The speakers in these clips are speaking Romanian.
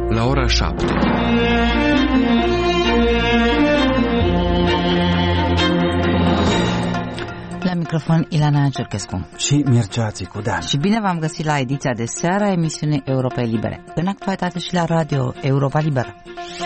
la ora 7. La microfon Ilana Giurchescu și Mircea Țicudean. Și bine v-am găsit la ediția de seară a emisiunii Europa Libere, în actualitate și la radio Europa Liberă.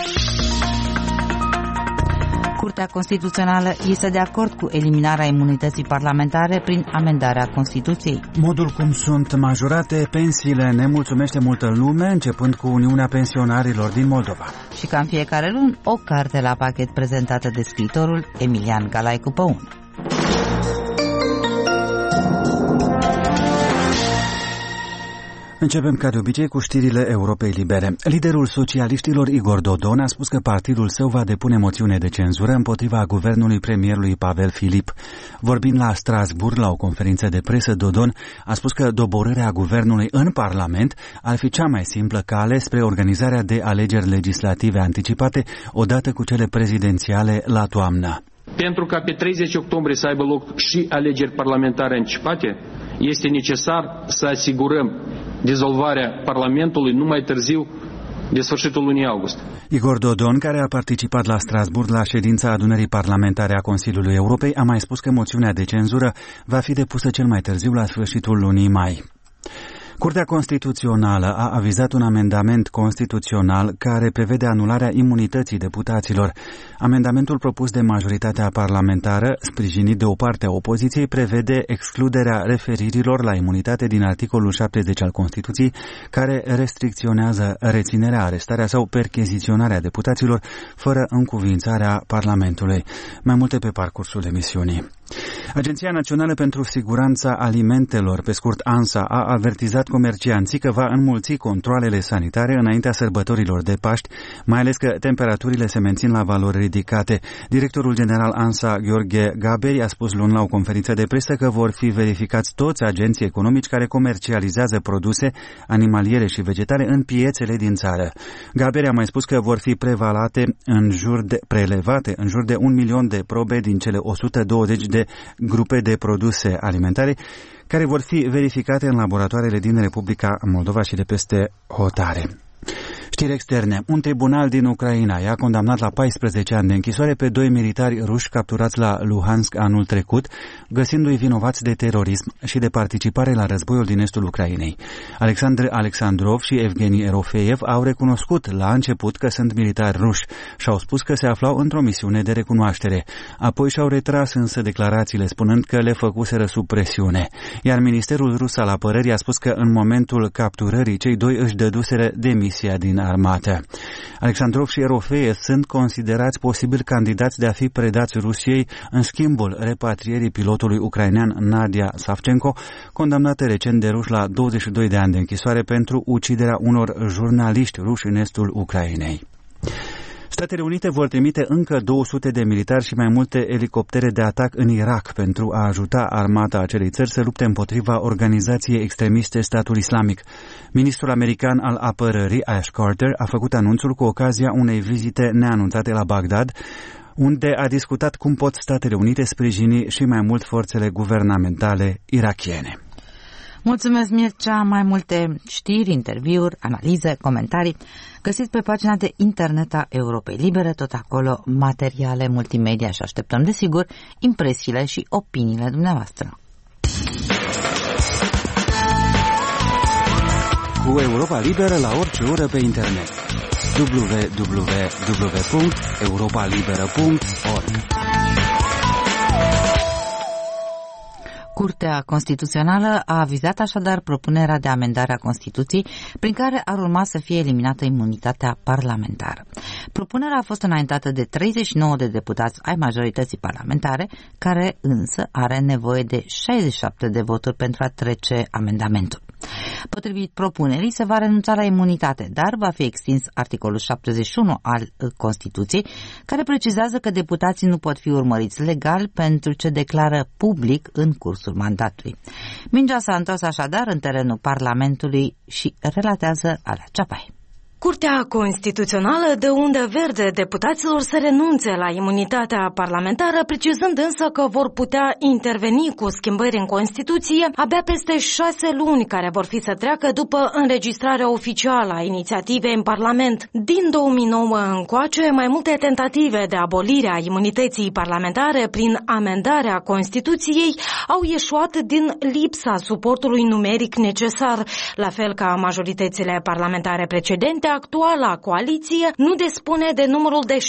Curtea Constituțională este de acord cu eliminarea imunității parlamentare prin amendarea Constituției. Modul cum sunt majorate pensiile nemulțumește multă lume, începând cu Uniunea Pensionarilor din Moldova. Și ca în fiecare lună, o carte la pachet prezentată de scriitorul Emilian Galaicu Păun. Începem ca de obicei cu știrile Europei Libere. Liderul socialiștilor Igor Dodon a spus că partidul său va depune moțiune de cenzură împotriva guvernului premierului Pavel Filip. Vorbind la Strasbourg la o conferință de presă, Dodon a spus că doborârea guvernului în Parlament ar fi cea mai simplă cale spre organizarea de alegeri legislative anticipate odată cu cele prezidențiale la toamnă. Pentru ca pe 30 octombrie să aibă loc și alegeri parlamentare anticipate, este necesar să asigurăm dizolvarea Parlamentului nu mai târziu de sfârșitul lunii august. Igor Dodon, care a participat la Strasbourg la ședința adunării parlamentare a Consiliului Europei, a mai spus că moțiunea de cenzură va fi depusă cel mai târziu la sfârșitul lunii mai. Curtea Constituțională a avizat un amendament constituțional care prevede anularea imunității deputaților. Amendamentul propus de majoritatea parlamentară, sprijinit de o parte a opoziției, prevede excluderea referirilor la imunitate din articolul 70 al Constituției, care restricționează reținerea, arestarea sau percheziționarea deputaților fără încuviințarea Parlamentului. Mai multe pe parcursul emisiunii. Agenția Națională pentru Siguranța Alimentelor, pe scurt ANSA, a avertizat comercianții că va înmulți controalele sanitare înaintea sărbătorilor de Paști, mai ales că temperaturile se mențin la valori ridicate. Directorul general ANSA, Gheorghe Gaberi, a spus luni la o conferință de presă că vor fi verificați toți agenții economici care comercializează produse animaliere și vegetale în piețele din țară. Gaberi a mai spus că vor fi prelevate în jur de 1 milion de probe din cele 120 de grupe de produse alimentare care vor fi verificate în laboratoarele din Republica Moldova și de peste hotare. Știri externe. Un tribunal din Ucraina i-a condamnat la 14 ani de închisoare pe 2 militari ruși capturați la Luhansk anul trecut, găsindu-i vinovați de terorism și de participare la războiul din estul Ucrainei. Alexandru Alexandrov și Evgeni Erofeev au recunoscut la început că sunt militari ruși și au spus că se aflau într-o misiune de recunoaștere. Apoi și-au retras însă declarațiile, spunând că le făcuseră sub presiune. Iar Ministerul Rus al Apărării a spus că în momentul capturării cei doi își dăduseră demisia din armată. Alexandrov și Erofeev sunt considerați posibil candidați de a fi predați Rusiei în schimbul repatrierii pilotului ucrainean Nadia Savchenko, condamnată recent de ruși la 22 de ani de închisoare pentru uciderea unor jurnaliști ruși în estul Ucrainei. Statele Unite vor trimite încă 200 de militari și mai multe elicoptere de atac în Irak pentru a ajuta armata acelei țări să lupte împotriva organizației extremiste Statul Islamic. Ministrul american al apărării, Ash Carter, a făcut anunțul cu ocazia unei vizite neanunțate la Bagdad, unde a discutat cum pot Statele Unite sprijini și mai mult forțele guvernamentale irakiene. Mulțumesc, Mircea. Mai multe știri, interviuri, analize, comentarii găsiți pe pagina de internet a Europei Libere, tot acolo materiale multimedia și așteptăm, desigur, impresiile și opiniile dumneavoastră. Cu Europa Liberă la orice oră pe internet. www.europalibera.org. Curtea Constituțională a avizat așadar propunerea de amendare a Constituției prin care ar urma să fie eliminată imunitatea parlamentară. Propunerea a fost înaintată de 39 de deputați ai majorității parlamentare, care însă are nevoie de 67 de voturi pentru a trece amendamentul. Potrivit propunerii, se va renunța la imunitate, dar va fi extins articolul 71 al Constituției, care precizează că deputații nu pot fi urmăriți legal pentru ce declară public în cursul mandatului. Mingea s-a întors așadar în terenul Parlamentului și relatează Alea Ceapai. Curtea Constituțională dă undă verde deputaților să renunțe la imunitatea parlamentară, precizând însă că vor putea interveni cu schimbări în Constituție abia peste 6 luni, care vor fi să treacă după înregistrarea oficială a inițiativei în Parlament. Din 2009 încoace, mai multe tentative de abolire a imunității parlamentare prin amendarea Constituției au ieșuat din lipsa suportului numeric necesar, la fel ca majoritățile parlamentare precedente. Actuala coaliție nu dispune de numărul de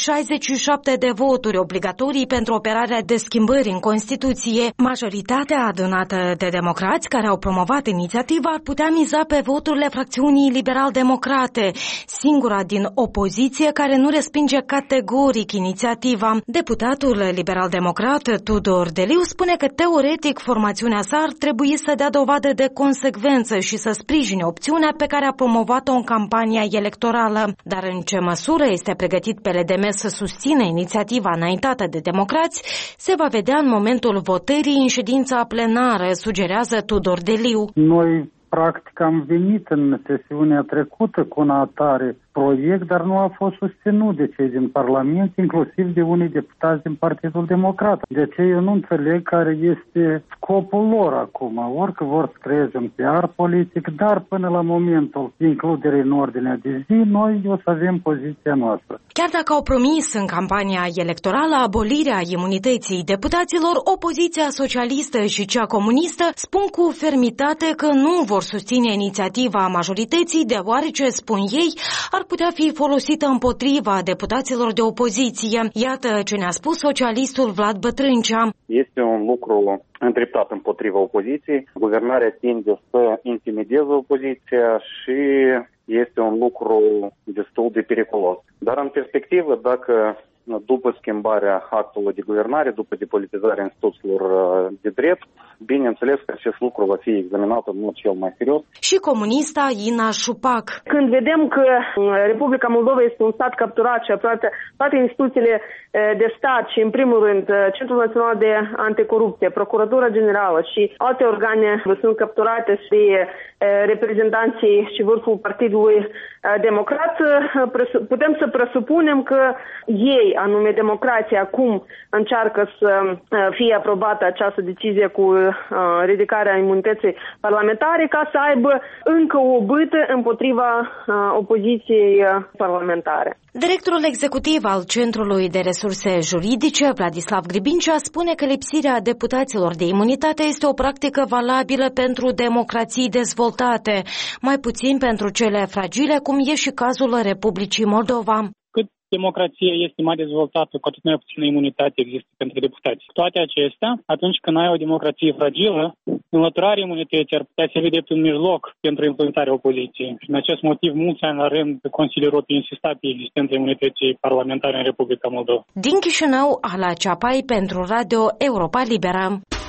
67 de voturi obligatorii pentru operarea de schimbări în Constituție. Majoritatea adunată de democrați care au promovat inițiativa ar putea miza pe voturile fracțiunii liberal-democrate, singura din opoziție care nu respinge categoric inițiativa. Deputatul liberal-democrat Tudor Deliu spune că teoretic formațiunea sa ar trebui să dea dovadă de consecvență și să sprijine opțiunea pe care a promovat-o în campania electorală. Dar în ce măsură este pregătit PLDM să susțină inițiativa înaintată de democrați, se va vedea în momentul votării în ședința plenară, sugerează Tudor Deliu. Noi practic am venit în sesiunea trecută cu un atare proiect, dar nu a fost susținut de cei din Parlament, inclusiv de unii deputați din Partidul Democrat. De aceea eu nu înțeleg care este scopul lor acum. Orică vor să creeze un PR politic, dar până la momentul includerii în ordinea de zi, noi o să avem poziția noastră. Chiar dacă au promis în campania electorală abolirea imunității deputaților, opoziția socialistă și cea comunistă spun cu fermitate că nu vor susține inițiativa majorității, deoarece, spun ei, ar putea fi folosită împotriva deputaților de opoziție. Iată ce ne-a spus socialistul Vlad Bătrâncea. Este un lucru îndreptat împotriva opoziției. Guvernarea tinde să intimideze opoziția și este un lucru destul de periculos. Dar în perspectivă, dacă după schimbarea actului de guvernare, după depolitizarea instituțiilor de drept, bineînțeles că acest lucru va fi examinat în mod cel mai serios. Și comunista Ina Șupac. Când vedem că Republica Moldova este un stat capturat și aproape toate instituțiile de stat și, în primul rând, Centrul Național de Anticorupție, Procuratura Generală și alte organe sunt capturate și reprezentanții și vârful Partidului Democrat, putem să presupunem că ei, anume democrația, acum încearcă să fie aprobată această decizie cu ridicarea imunității parlamentare ca să aibă încă o bâtă împotriva opoziției parlamentare. Directorul executiv al Centrului de Resurse Juridice, Vladislav Gribincea, spune că lipsirea deputaților de imunitate este o practică valabilă pentru democrații dezvoltate, mai puțin pentru cele fragile, cum e și cazul Republicii Moldova. Democrația este mai dezvoltată, cu atât mai puțină imunitate există pentru deputați. Toate acestea, atunci când ai o democrație fragilă, înlăturarea imunității ar putea servi de un mijloc pentru influențarea opoziției. Și în acest motiv, mulți ani la rând, Consiliul Europei insista pe existența imunității parlamentare în Republica Moldova. Din Chișinău, Ala Ceapai pentru Radio Europa Liberă.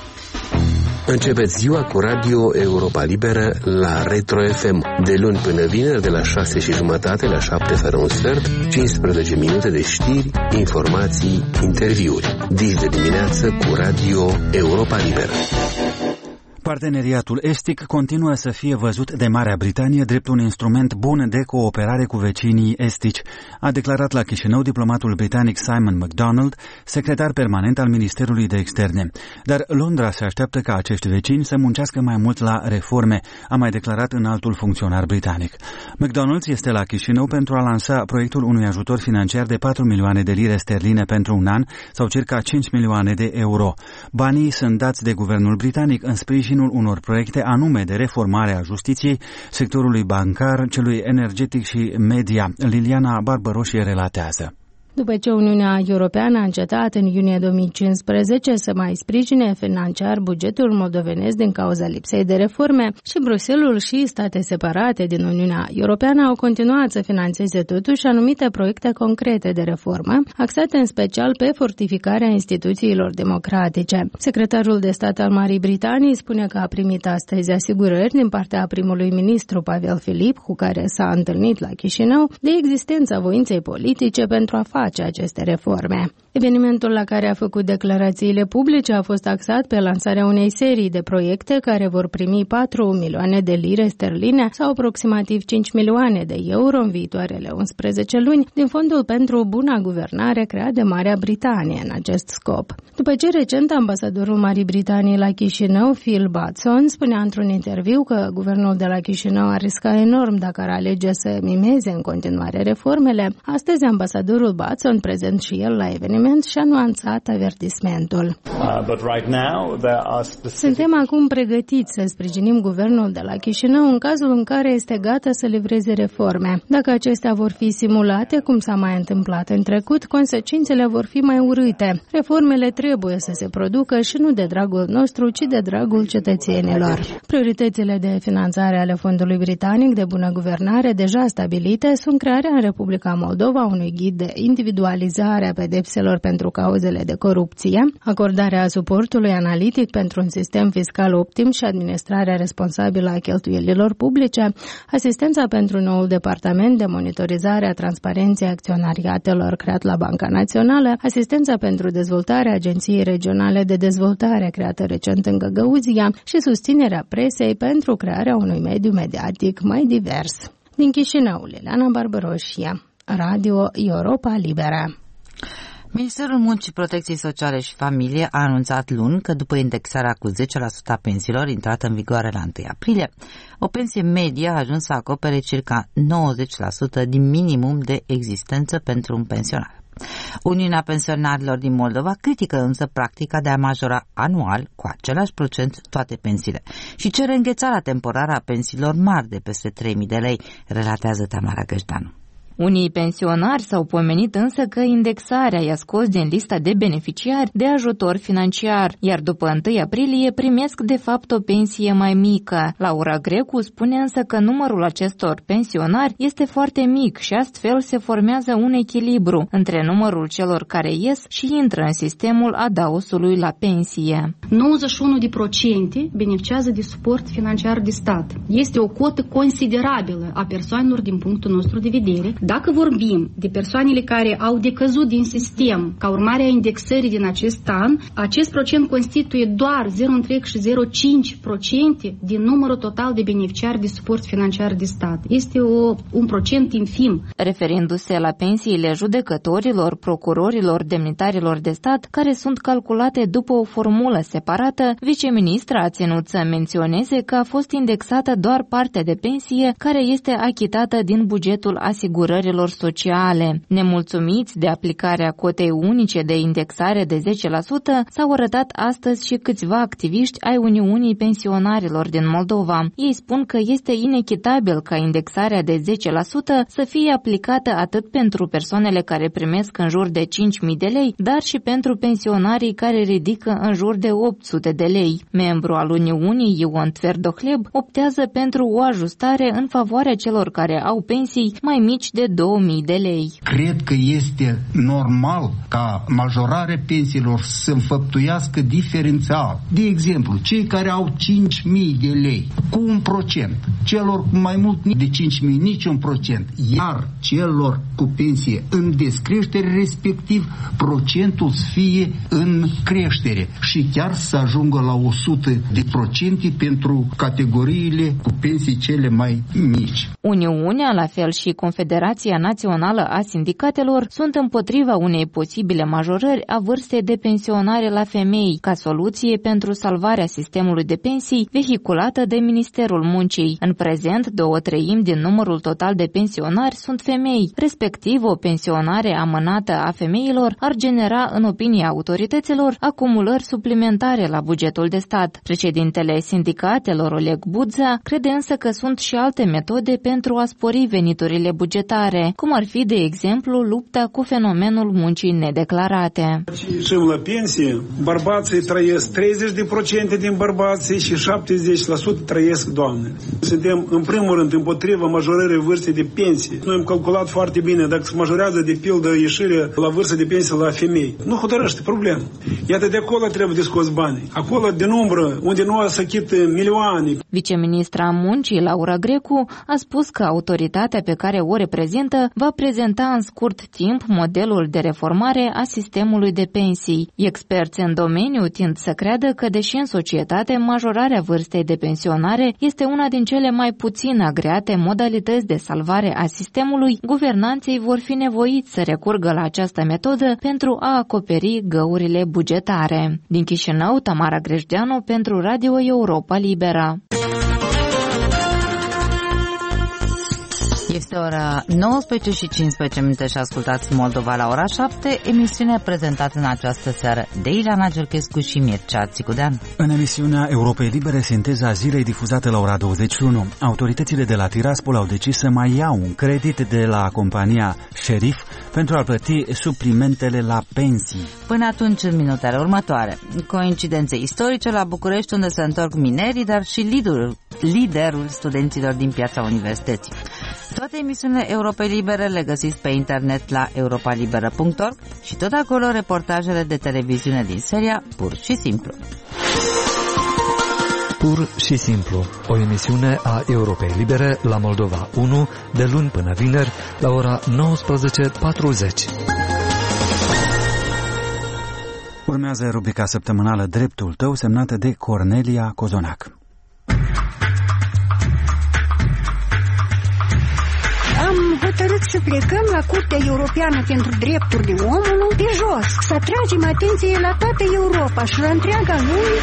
Începeți ziua cu Radio Europa Liberă la Retro FM. De luni până vineri, de la 6:30 la 7 fără un sfert, 15 minute de știri, informații, interviuri. Dis de dimineață cu Radio Europa Liberă. Parteneriatul estic continuă să fie văzut de Marea Britanie drept un instrument bun de cooperare cu vecinii estici, a declarat la Chișinău diplomatul britanic Simon McDonald, secretar permanent al Ministerului de Externe. Dar Londra se așteaptă ca acești vecini să muncească mai mult la reforme, a mai declarat înaltul funcționar britanic. McDonald este la Chișinău pentru a lansa proiectul unui ajutor financiar de 4 milioane de lire sterline pentru un an, sau circa 5 milioane de euro. Banii sunt dați de guvernul britanic în sprijinul unor proiecte anume de reformare a justiției, sectorului bancar, celui energetic și media. Liliana Barbăroșie relatează. După ce Uniunea Europeană a încetat în iunie 2015 să mai sprijine financiar bugetul moldovenesc din cauza lipsei de reforme, și Bruxelles și state separate din Uniunea Europeană au continuat să finanțeze totuși anumite proiecte concrete de reformă, axate în special pe fortificarea instituțiilor democratice. Secretarul de stat al Marii Britanii spune că a primit astăzi asigurări din partea primului ministru Pavel Filip, cu care s-a întâlnit la Chișinău, de existența voinței politice pentru a face face aceste reforme. Evenimentul la care a făcut declarațiile publice a fost axat pe lansarea unei serii de proiecte care vor primi 4 milioane de lire sterline sau aproximativ 5 milioane de euro în viitoarele 11 luni din Fondul pentru Buna Guvernare creat de Marea Britanie în acest scop. După ce recent ambasadorul Marii Britanii la Chișinău, Phil Batson, spunea într-un interviu că guvernul de la Chișinău ar risca enorm dacă ar alege să mimeze în continuare reformele, astăzi ambasadorul Batson, prezent și el la eveniment, și-a nuanțat avertismentul. Suntem acum pregătiți să sprijinim guvernul de la Chișinău în cazul în care este gata să livreze reforme. Dacă acestea vor fi simulate, cum s-a mai întâmplat în trecut, consecințele vor fi mai urâte. Reformele trebuie să se producă și nu de dragul nostru, ci de dragul cetățenilor. Prioritățile de finanțare ale Fondului Britanic de Bună Guvernare deja stabilite sunt crearea în Republica Moldova unui ghid de individualizare a pedepselor pentru cauzele de corupție, acordarea suportului analitic pentru un sistem fiscal optim și administrarea responsabilă a cheltuielilor publice, asistența pentru noul departament de monitorizare a transparenței acționariatelor creat la Banca Națională, asistența pentru dezvoltarea Agenției Regionale de Dezvoltare creată recent în Găgăuzia și susținerea presei pentru crearea unui mediu mediatic mai divers. Din Chișinău, Liliana Barbaroșia, Radio Europa Liberă. Ministerul Muncii, Protecției Sociale și Familie a anunțat luni că după indexarea cu 10% a pensiilor intrată în vigoare la 1 aprilie, o pensie medie a ajuns să acopere circa 90% din minimum de existență pentru un pensionar. Uniunea Pensionarilor din Moldova critică însă practica de a majora anual cu același procent toate pensiile și cere înghețarea temporară a pensiilor mari de peste 3.000 de lei, relatează Tamara Găjdanu. Unii pensionari s-au pomenit însă că indexarea i-a scos din lista de beneficiari de ajutor financiar, iar după 1 aprilie primesc de fapt o pensie mai mică. Laura Grecu spune însă că numărul acestor pensionari este foarte mic și astfel se formează un echilibru între numărul celor care ies și intră în sistemul adaosului la pensie. 91% beneficiază de suport financiar de stat. Este o cotă considerabilă a persoanelor din punctul nostru de vedere. Dacă vorbim de persoanele care au decăzut din sistem ca urmare a indexării din acest an, acest procent constituie doar 0,5% din numărul total de beneficiari de suport financiar de stat. Este un procent infim. Referindu-se la pensiile judecătorilor, procurorilor, demnitarilor de stat, care sunt calculate după o formulă separată, viceministra a ținut să menționeze că a fost indexată doar partea de pensie care este achitată din bugetul asigurărilor sociale. Nemulțumiți de aplicarea cotei unice de indexare de 10%, s-au arătat astăzi și câțiva activiști ai Uniunii Pensionarilor din Moldova. Ei spun că este inechitabil ca indexarea de 10% să fie aplicată atât pentru persoanele care primesc în jur de 5.000 de lei, dar și pentru pensionarii care ridică în jur de 800 de lei. Membru al Uniunii, Ion Tverdohleb, optează pentru o ajustare în favoarea celor care au pensii mai mici de 2000 de lei. Cred că este normal ca majorarea pensiilor să înfăptuiască diferențial. De exemplu, cei care au 5.000 de lei cu 1%, celor cu mai mult de 5.000 nici 1%, iar celor cu pensie în descreștere respectiv procentul să fie în creștere și chiar să ajungă la 100% pentru categoriile cu pensii cele mai mici. Uniunea, la fel și Confederația Națională a Sindicatelor, sunt împotriva unei posibile majorări a vârstei de pensionare la femei, ca soluție pentru salvarea sistemului de pensii vehiculată de Ministerul Muncii. În prezent, 2/3 din numărul total de pensionari sunt femei, respectiv o pensionare amânată a femeilor ar genera, în opinia autorităților, acumulări suplimentare la bugetul de stat. Președintele Sindicatelor, Oleg Budza, crede însă că sunt și alte metode pentru a spori veniturile bugetare, cum ar fi, de exemplu, lupta cu fenomenul muncii nedeclarate. Și la pensie, bărbații trăiesc 30% din bărbații și 70% trăiesc doamne. Suntem, în primul rând, împotriva majorării vârstei de pensie. Noi am calculat foarte bine, dacă se majorează de pildă ieșirea la vârstă de pensie la femei, nu hotărăște problemă. Iată, de acolo trebuie de scos banii. Acolo, din umbră, unde nu să achită milioane. Viceministra Muncii, Laura Grecu, a spus că autoritatea pe care o reprezintă reprezintă, va prezenta în scurt timp modelul de reformare a sistemului de pensii. Experți în domeniu tind să creadă că, deși în societate majorarea vârstei de pensionare este una din cele mai puțin agreate modalități de salvare a sistemului, guvernanții vor fi nevoiți să recurgă la această metodă pentru a acoperi găurile bugetare. Din Chișinău, Tamara Grejdeanu pentru Radio Europa Liberă. Este ora 19:15 și ascultați Moldova la ora 7, emisiunea prezentată în această seară de Ileana Gerchescu și Mircea Țicudean. În emisiunea Europei Libere, sinteza zilei difuzată la ora 21, autoritățile de la Tiraspol au decis să mai iau un credit de la compania Sheriff pentru a plăti suplimentele la pensii. Până atunci, în minutele următoare, coincidențe istorice la București, unde se întorc minerii, dar și liderul studenților din piața universității. Toate emisiunile Europei Libere le găsiți pe internet la europalibera.org și tot acolo reportajele de televiziune din seria Pur și Simplu. Pur și Simplu, o emisiune a Europei Libere la Moldova 1, de luni până vineri, la ora 19:40. Urmează rubrica săptămânală Dreptul tău, semnată de Cornelia Cozonac. Am hotărât să plecăm la Curtea Europeană pentru Drepturile Omului de jos, să atragem atenție la toată Europa și la întreaga lume.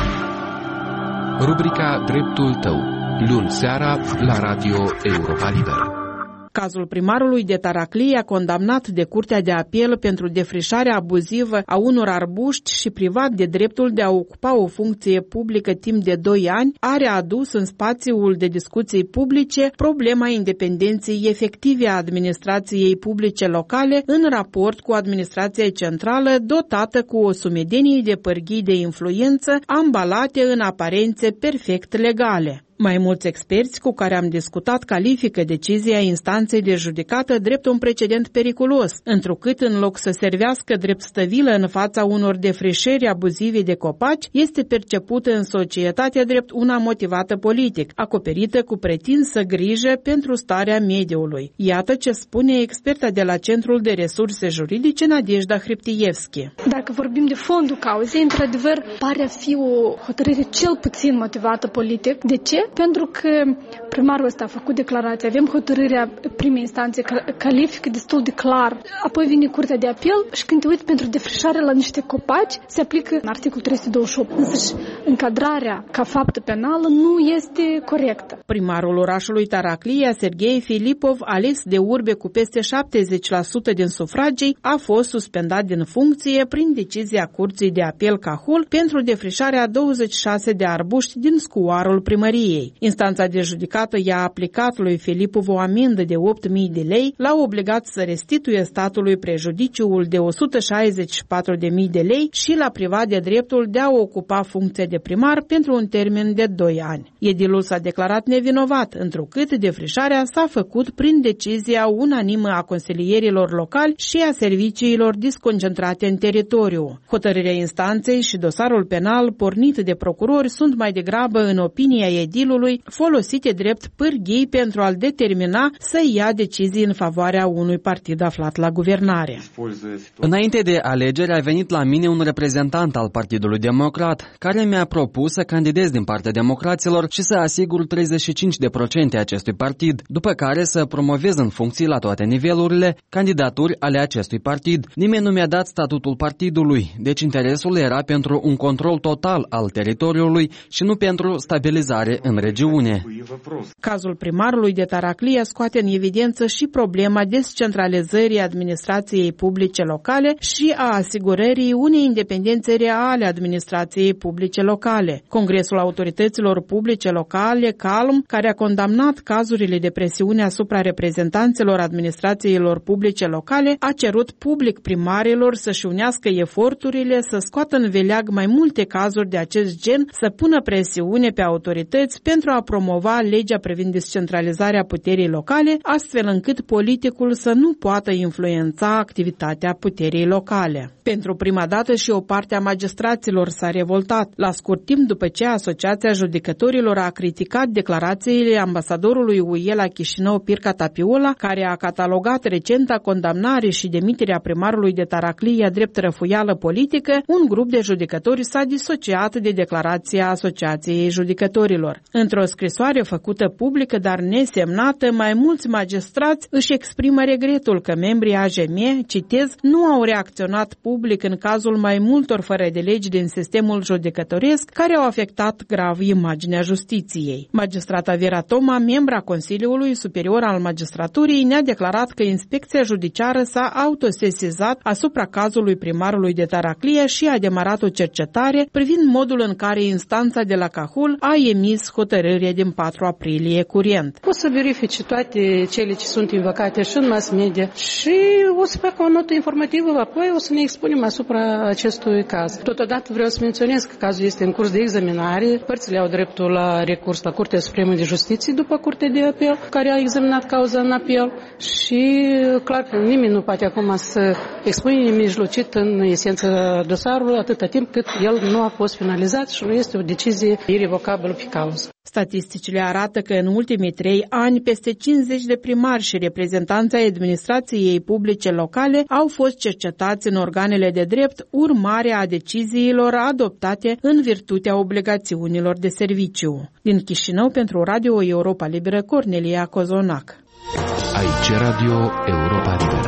Rubrica Dreptul tău, luni seara la Radio Europa Liberă. Cazul primarului de Taraclia, condamnat de Curtea de Apel pentru defrișarea abuzivă a unor arbuști și privat de dreptul de a ocupa o funcție publică timp de 2 ani, are adus în spațiul de discuții publice problema independenței efective a administrației publice locale în raport cu administrația centrală dotată cu o sumedenie de pârghii de influență ambalate în aparențe perfect legale. Mai mulți experți cu care am discutat califică decizia instanței de judecată drept un precedent periculos, întrucât în loc să servească drept stăvilă în fața unor defrișări abuzive de copaci, este percepută în societate drept una motivată politic, acoperită cu pretinsă grijă pentru starea mediului. Iată ce spune experta de la Centrul de Resurse Juridice Nadejda Hriptievski. Dacă vorbim de fondul cauzei, într-adevăr, pare a fi o hotărâre cel puțin motivată politic. De ce? Pentru că primarul ăsta a făcut declarație, avem hotărârea primei instanțe, califică destul de clar, apoi vine Curtea de Apel și când te uiți pentru defrișare la niște copaci, se aplică în articolul 328. Însăși încadrarea ca faptă penală nu este corectă. Primarul orașului Taraclia, Serghei Filipov, ales de urbe cu peste 70% din sufragii, a fost suspendat din funcție prin decizia Curții de Apel Cahul pentru defrișarea 26 de arbuști din scuarul primăriei. Instanța de judecată i-a aplicat lui Filipov o amendă de 8.000 de lei, l-a obligat să restituie statului prejudiciul de 164.000 de lei și l-a privat de dreptul de a ocupa funcția de primar pentru un termen de 2 ani. Edilul s-a declarat nevinovat, întrucât defrișarea s-a făcut prin decizia unanimă a consilierilor locali și a serviciilor disconcentrate în teritoriu. Hotărârea instanței și dosarul penal pornit de procurori sunt mai degrabă, în opinia edilului, folosite drept pârghii pentru a-l determina să ia decizii în favoarea unui partid aflat la guvernare. Înainte de alegeri a venit la mine un reprezentant al Partidului Democrat, care mi-a propus să candidez din partea democraților și să asigur 35% acestui partid, după care să promovez în funcții la toate nivelurile candidaturi ale acestui partid. Nimeni nu mi-a dat statutul partidului, deci interesul era pentru un control total al teritoriului și nu pentru stabilizare în regiune. Cazul primarului de Taraclia scoate în evidență și problema descentralizării administrației publice locale și a asigurării unei independențe reale administrației publice locale. Congresul Autorităților Publice Locale, CALM, care a condamnat cazurile de presiune asupra reprezentanților administrațiilor publice locale, a cerut public primarilor să-și unească eforturile să scoată în veleag mai multe cazuri de acest gen, să pună presiune pe autorități pentru a promova legea privind descentralizarea puterii locale, astfel încât politicul să nu poată influența activitatea puterii locale. Pentru prima dată și o parte a magistraților s-a revoltat, la scurt timp după ce Asociația Judecătorilor a criticat declarațiile ambasadorului UE la Chișinău, Pirca Tapiola, care a catalogat recenta condamnare și demiterea primarului de Taraclia drept răfuială politică. Un grup de judecători s-a disociat de declarația Asociației Judecătorilor. Într-o scrisoare făcută publică, dar nesemnată, mai mulți magistrați își exprimă regretul că membrii AJM, citez, nu au reacționat public în cazul mai multor fără de legi din sistemul judecătoresc care au afectat grav imaginea justiției. Magistrata Vera Toma, membra Consiliului Superior al Magistraturii, ne-a declarat că inspecția judiciară s-a autosesizat asupra cazului primarului de Taraclia și a demarat o cercetare privind modul în care instanța de la Cahul a emis hotărârea din 4 aprilie curent. O să verifice toate cele ce sunt invocate și în mass media și o să facă o notă informativă, apoi o să ne expunem asupra acestui caz. Totodată vreau să menționez că cazul este în curs de examinare. Părțile au dreptul la recurs la Curtea Supremă de Justiție după Curtea de Apel, care a examinat cauza în apel și clar că nimeni nu poate acum să expune nemijlocit în esență dosarul atâta timp cât el nu a fost finalizat și nu este o decizie irrevocabilă pe cauză. Statisticile arată că în ultimii 3 ani peste 50 de primari și reprezentanți ai administrației publice locale au fost cercetați în organele de drept, urmare a deciziilor adoptate în virtutea obligațiunilor de serviciu. Din Chișinău, pentru Radio Europa Liberă, Cornelia Cozonac. Aici Radio Europa Liberă.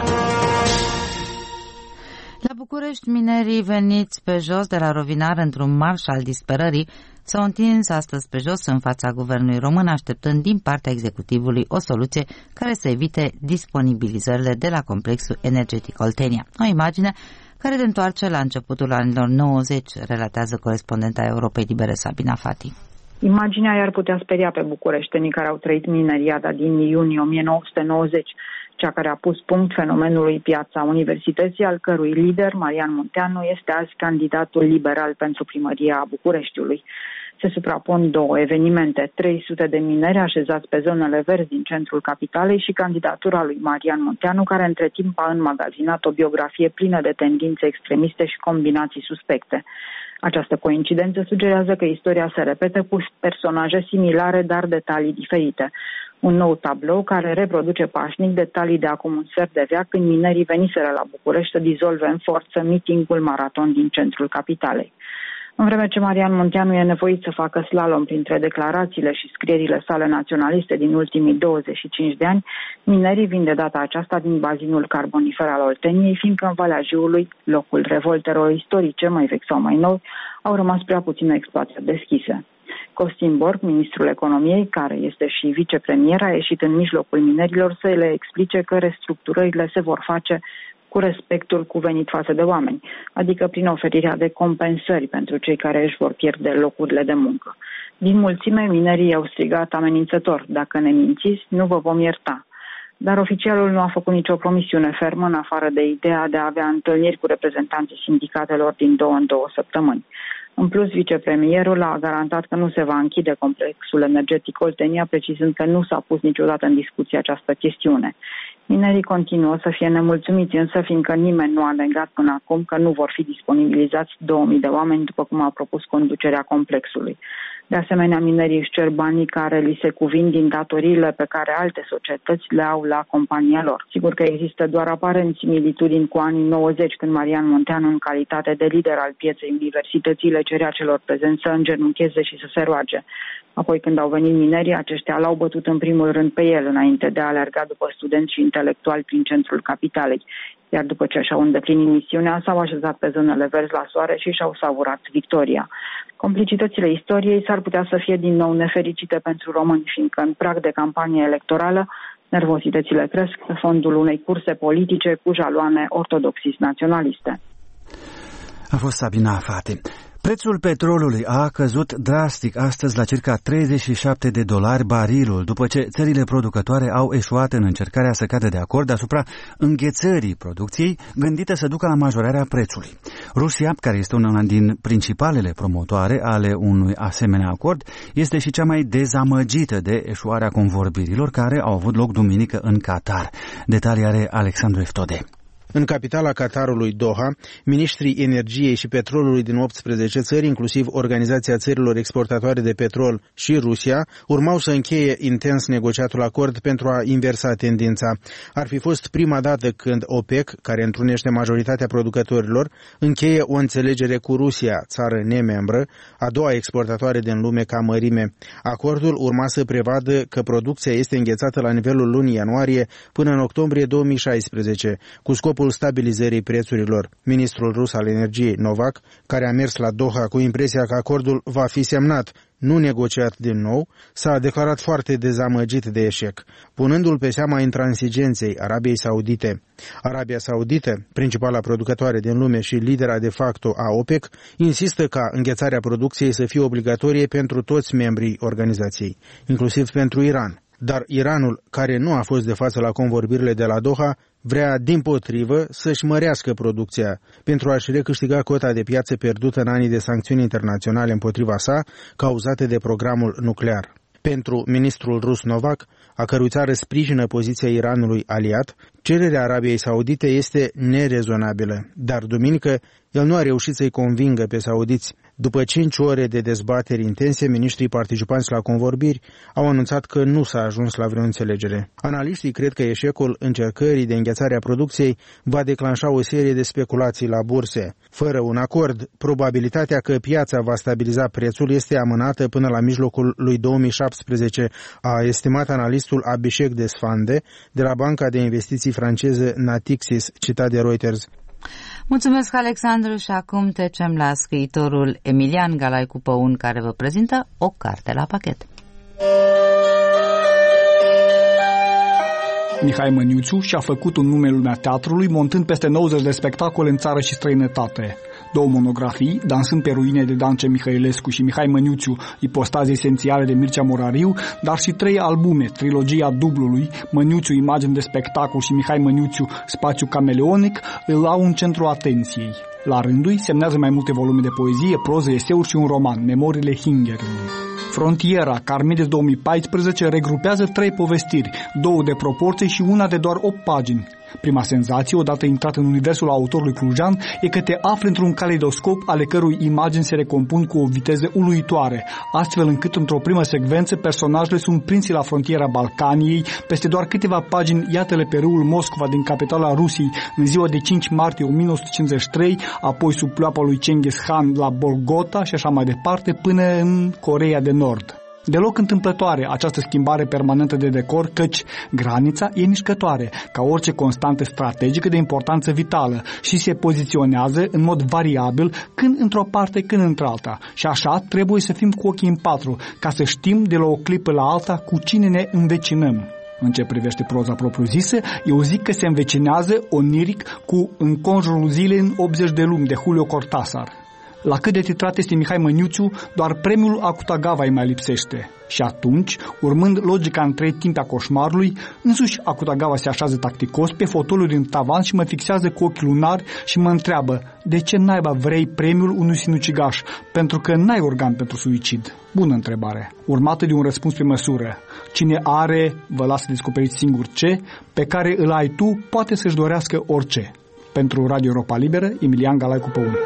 La București, minerii veniți pe jos de la Rovinar într-un marș al disperării s-au întins astăzi pe jos în fața guvernului român, așteptând din partea executivului o soluție care să evite disponibilizările de la complexul energetic Oltenia. O imagine care se întoarce la începutul anilor 90, relatează corespondenta Europei Libere Sabina Fati. Imaginea i-ar putea speria pe bucureștenii care au trăit mineriada din iunie 1990, cea care a pus punct fenomenului Piața Universității, al cărui lider, Marian Munteanu, este azi candidatul liberal pentru primăria Bucureștiului. Se suprapun două evenimente, 300 de mineri așezați pe zonele verzi din centrul capitalei și candidatura lui Marian Munteanu, care între timp a înmagazinat o biografie plină de tendințe extremiste și combinații suspecte. Această coincidență sugerează că istoria se repetă cu personaje similare, dar detalii diferite. Un nou tablou care reproduce pașnic detalii de acum un sfert de veac, când minerii veniseră la București să dizolve în forță mitingul maraton din centrul capitalei. În vreme ce Marian Munteanu e nevoit să facă slalom printre declarațiile și scrierile sale naționaliste din ultimii 25 de ani, minerii vin de data aceasta din bazinul carbonifer al Olteniei, fiindcă în Valea Jiului, locul revoltelor istorice, mai vechi sau mai nou, au rămas prea puține exploatări deschise. Costin Borg, ministrul economiei, care este și vicepremier, a ieșit în mijlocul minerilor să le explice că restructurările se vor face cu respectul cuvenit față de oameni, adică prin oferirea de compensări pentru cei care își vor pierde locurile de muncă. Din mulțime, minerii au strigat amenințător: dacă ne mințiți, nu vă vom ierta. Dar oficialul nu a făcut nicio promisiune fermă, în afară de ideea de a avea întâlniri cu reprezentanții sindicatelor din 2 în 2 săptămâni. În plus, vicepremierul a garantat că nu se va închide complexul energetic Oltenia, precizând că nu s-a pus niciodată în discuție această chestiune. Minerii continuă să fie nemulțumiți, însă fiindcă nimeni nu a negat până acum că nu vor fi disponibilizați 2000 de oameni, după cum a propus conducerea complexului. De asemenea, minerii își cer banii care li se cuvin din datoriile pe care alte societăți le au la compania lor. Sigur că există doar aparent similitudini cu anii 90, când Marian Munteanu, în calitate de lider al pieței universității, le cerea celor prezenți să îngenuncheze și să se roage. Apoi, când au venit minerii, aceștia l-au bătut în primul rând pe el, înainte de a alerga după studenți și intelectuali prin centrul capitalei. Iar după ce și-au îndeplinit misiunea, s-au așezat pe zonele verzi la soare și și-au savurat victoria. Complicitățile istoriei s-ar putea să fie din nou nefericite pentru români, fiindcă în prag de campanie electorală, nervozitățile cresc pe fondul unei curse politice cu jaloane ortodoxist-naționaliste. A fost Sabina Fati. Prețul petrolului a căzut drastic astăzi la circa $37 barilul, după ce țările producătoare au eșuat în încercarea să cadă de acord asupra înghețării producției, gândită să ducă la majorarea prețului. Rusia, care este una din principalele promotoare ale unui asemenea acord, este și cea mai dezamăgită de eșuarea convorbirilor care au avut loc duminică în Qatar. Detalii are Alexandru Eftode. În capitala Qatarului, Doha, miniștrii energiei și petrolului din 18 țări, inclusiv Organizația Țărilor Exportatoare de Petrol și Rusia, urmau să încheie intens negociatul acord pentru a inversa tendința. Ar fi fost prima dată când OPEC, care întrunește majoritatea producătorilor, încheie o înțelegere cu Rusia, țară nemembră, a doua exportatoare din lume ca mărime. Acordul urma să prevadă că producția este înghețată la nivelul lunii ianuarie până în octombrie 2016, cu scopul stabilizării prețurilor. Ministrul rus al energiei, Novak, care a mers la Doha cu impresia că acordul va fi semnat, nu negociat din nou, s-a declarat foarte dezamăgit de eșec, punându-l pe seama intransigenței Arabiei Saudite. Arabia Saudită, principala producătoare din lume și lidera de facto a OPEC, insistă ca înghețarea producției să fie obligatorie pentru toți membrii organizației, inclusiv pentru Iran. Dar Iranul, care nu a fost de față la convorbirile de la Doha, vrea dimpotrivă să-și mărească producția pentru a-și recâștiga cota de piață pierdută în anii de sancțiuni internaționale împotriva sa, cauzate de programul nuclear. Pentru ministrul rus Novak, a cărui țară sprijină poziția Iranului aliat, cererea Arabiei Saudite este nerezonabilă, dar duminică el nu a reușit să-i convingă pe saudiți. După 5 ore de dezbateri intense, miniștrii participanți la convorbiri au anunțat că nu s-a ajuns la vreo înțelegere. Analiștii cred că eșecul încercării de înghețare a producției va declanșa o serie de speculații la burse. Fără un acord, probabilitatea că piața va stabiliza prețul este amânată până la mijlocul lui 2017, a estimat analistul Abhishek Desfande de la banca de investiții franceză Natixis, citat de Reuters. Mulțumesc, Alexandru, și acum trecem la scriitorul Emilian Galaicu Păun, care vă prezintă o carte la pachet. Mihai Măniuțiu și-a făcut un nume în lumea teatrului, montând peste 90 de spectacole în țară și străinătate. 2 monografii, Dansând pe ruine de Dancea Mihăilescu și Mihai Măniuțiu, ipostaze esențiale de Mircea Morariu, dar și 3 albume, trilogia dublului, Măniuțiu, imagini de spectacol și Mihai Măniuțiu, spațiu cameleonic, îl au în centrul atenției. La rândul semnează mai multe volume de poezie, proză, eseuri și un roman, Memoriile Hingerului. Frontiera, Carmides 2014, regrupează 3 povestiri, 2 de proporție și una de doar 8 pagini. Prima senzație, odată intrat în universul autorului clujan, e că te afli într-un caleidoscop ale cărui imagini se recompun cu o viteză uluitoare, astfel încât într-o primă secvență personajele sunt prinse la frontiera Balcaniei, peste doar câteva pagini iată-le pe râul Moscova din capitala Rusiei în ziua de 5 martie 1953, apoi sub pleoapa lui Cengiz Khan la Bolgota și așa mai departe, până în Coreea de Nord. Deloc întâmplătoare această schimbare permanentă de decor, căci granița e mișcătoare, ca orice constantă strategică de importanță vitală și se poziționează în mod variabil când într-o parte, când într-alta. Și așa trebuie să fim cu ochii în patru, ca să știm de la o clipă la alta cu cine ne învecinăm. În ce privește proza propriu-zisă, eu zic că se învecinează oniric cu Înconjurul zilei în 80 de lumi de Julio Cortázar. La cât de titrat este Mihai Măniuțiu, doar premiul Akutagawa îi mai lipsește. Și atunci, urmând logica în 3 timpi a coșmarului, însuși Akutagawa se așează tacticos pe fotoliul din tavan și mă fixează cu ochii lunari și mă întreabă: de ce naiba vrei premiul unui sinucigaș? Pentru că n-ai organ pentru suicid. Bună întrebare, urmată de un răspuns pe măsură. Cine are, vă las să descoperiți singur ce, pe care îl ai tu, poate să-și dorească orice. Pentru Radio Europa Liberă, Emilian Galaicu Păun.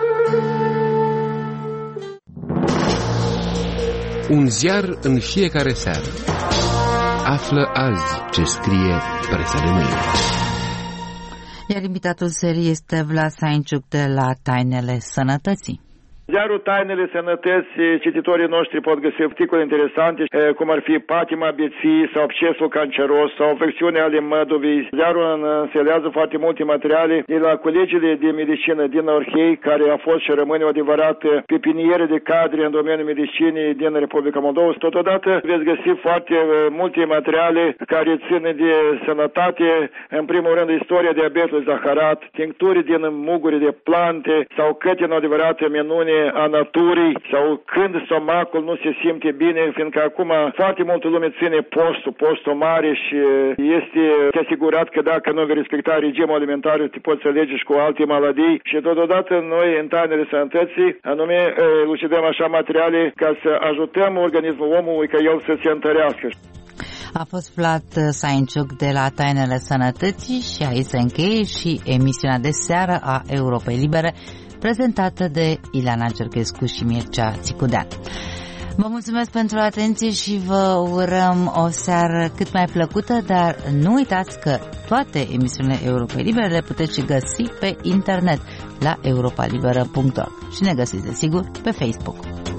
Un ziar în fiecare seară. Află azi ce scrie presa de mâine. Iar invitatul serii este Vlad Sainciuc de la Tainele Sănătății. Ziarul Tainele Sănătății, cititorii noștri pot găsi articole interesante, cum ar fi patima beției sau abscesul canceros sau afecțiunea ale măduvii. Ziarul înselează foarte multe materiale de la colegiile de medicină din Orhei, care a fost și rămâne o adevărată pepiniere de cadre în domeniul medicinii din Republica Moldova. Totodată veți găsi foarte multe materiale care țin de sănătate, în primul rând istoria diabetului zaharat, tincturi din muguri de plante sau câte în adevărată minune a naturii sau când stomacul nu se simte bine, fiindcă acum foarte multă lume ține postul mare și este asigurat că dacă nu vei respecta regimul alimentar, te poți să alegi și cu alte maladii și totodată noi în tainele sănătății anume elucidăm așa materiale ca să ajutăm organismul omului ca el să se întărească. A fost Vlad Sainciuc de la Tainele Sănătății și aici se încheie și emisiunea de seară a Europei Libere, prezentată de Ileana Cerchescu și Mircea Țicudean. Vă mulțumesc pentru atenție și vă urăm o seară cât mai plăcută, dar nu uitați că toate emisiunile Europei Libere le puteți găsi pe internet la europalibera.org și ne găsiți, desigur, pe Facebook.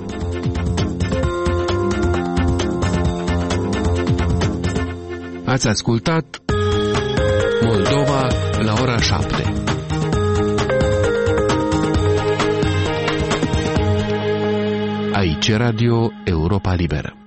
Ați ascultat Moldova la ora 7. Aici Radio Europa Liberă.